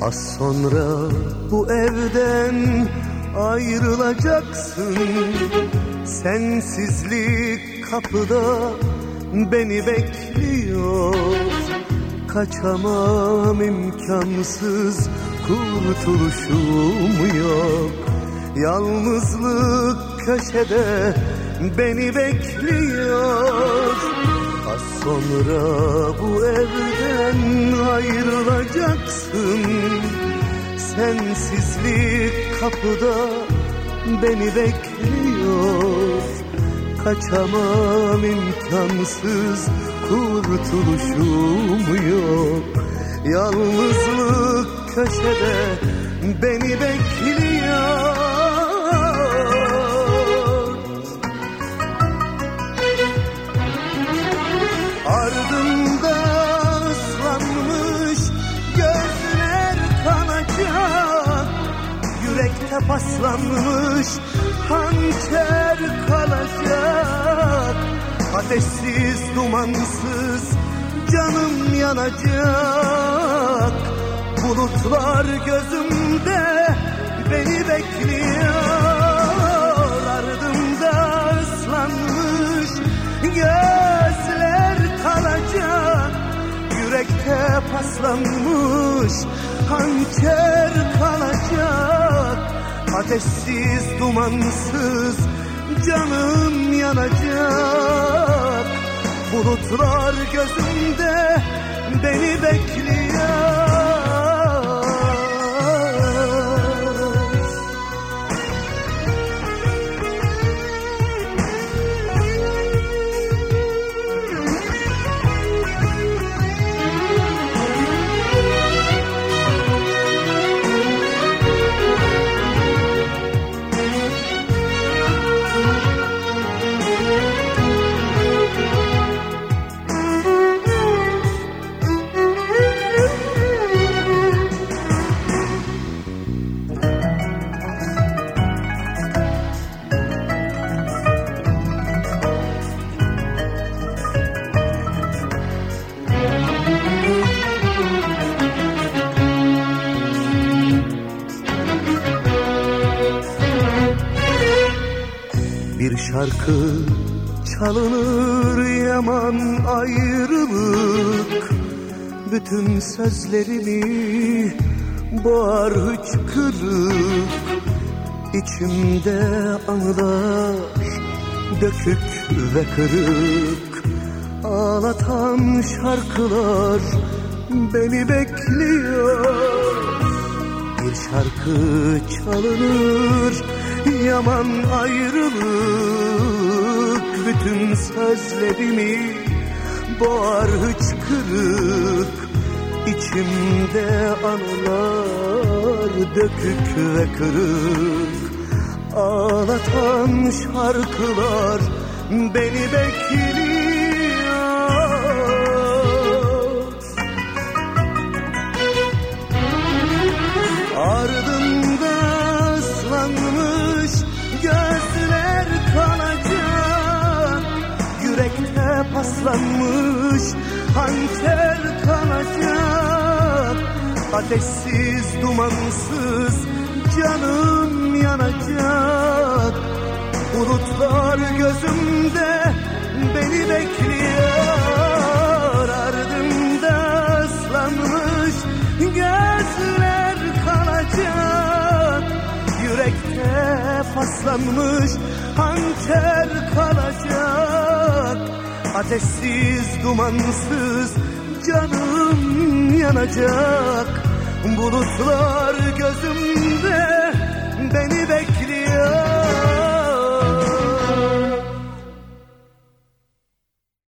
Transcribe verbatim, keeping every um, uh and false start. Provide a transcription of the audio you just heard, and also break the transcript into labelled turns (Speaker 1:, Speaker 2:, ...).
Speaker 1: Az sonra bu evden ayrılacaksın. Sensizlik kapıda beni bekliyor. Kaçamam, imkansız, kurtuluşum yok. Yalnızlık köşede beni bekliyor. Az sonra bu evden ayrılacaksın. Sensizlik kapıda beni bekliyor. Kaçamam, imkansız, kurtuluşum yok. Yalnızlık köşede beni bekliyor. Ardımda ıslanmış gözler kanacak. Yürekte paslanmış hançer kalacak. Ateşsiz, dumansız canım yanacak. Bulutlar gözümde beni bekliyor. Ardımda ıslanmış gözler kalacak. Yürekte paslanmış hançer kalacak. Ateşsiz, dumansız canım yanacak. Bulutlar gözümde beni bekliyor. Bir şarkı çalınır yaman ayrılık. Bütün sözlerimi boğar hıçkırık. İçimde anılar dökük ve kırık. Ağlatan şarkılar beni bekliyor. Bir şarkı çalınır yaman ayrılık. Bütün sözlerimi boğar hıçkırık. İçimde anılar dökük ve kırık. Ağlatan şarkılar beni bekliyor. Ardımda ıslanmış gözler kalacak. Yürekte paslanmış hançer kalacak. Ateşsiz, dumansız canım yanacak. Bulutlar gözümde beni bekliyor. Ardımda ıslanmış gözler kalacak. Yürekte paslanmış hançer kalacak. Ateşsiz, dumansız canım yanacak. Bulutlar gözümde